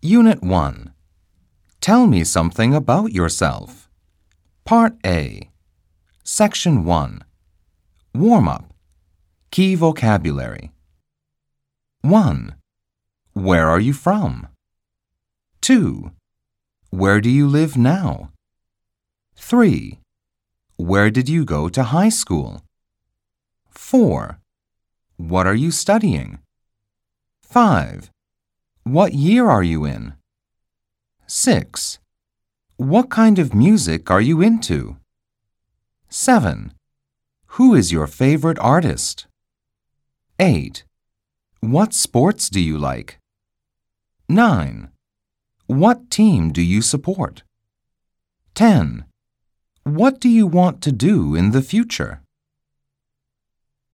Unit 1. Tell me something about yourself. Part A. Section 1. Warm-up. Key vocabulary. 1. Where are you from? 2. Where do you live now? 3. Where did you go to high school? 4. What are you studying? 5. What year are you in? 6. What kind of music are you into? 7. Who is your favorite artist? 8. What sports do you like? 9. What team do you support? 10. What do you want to do in the future?